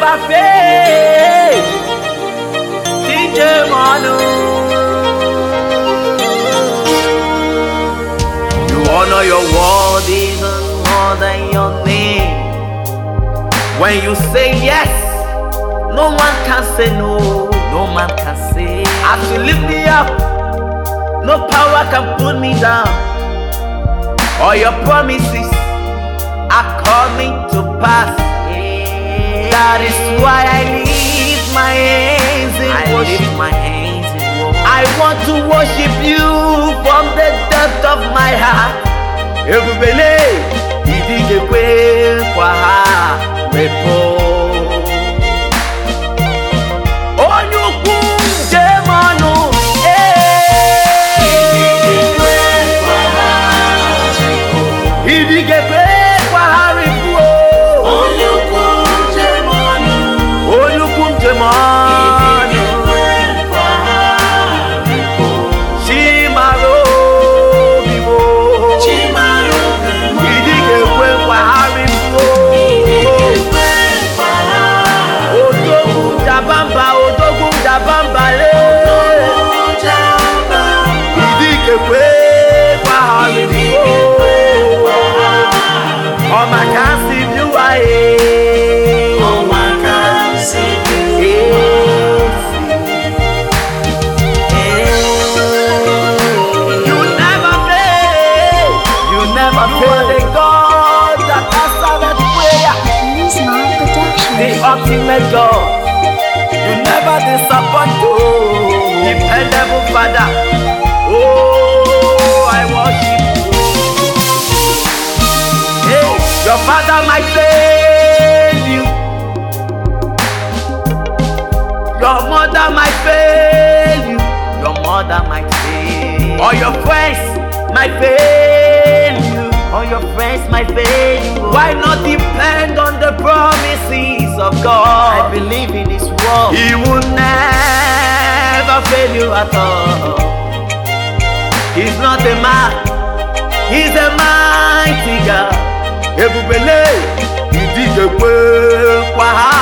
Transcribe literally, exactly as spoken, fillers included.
never fail. D J Manu, you honor your word even more than your name. When you say yes, no one can say no. No man can say. As you lift me up, no power can put me down. All your promises are coming to pass. Yeah. That is why I lift my hands in I worship. Lift my hands in worship. I want to worship you from the depth of my heart. Everybody, idije kwe kwa ha wepo. Ultimate God, you never disappoint. Oh, dependable Father. Oh, I worship you. Hey, your father might fail you, your mother might fail you, your mother might fail, or your friends might fail you, or your friends might fail you. Why not depend on the promises of God? I believe in His word. He will never fail you at all. He's not a man, He's a mighty God. Everybody, He did the work.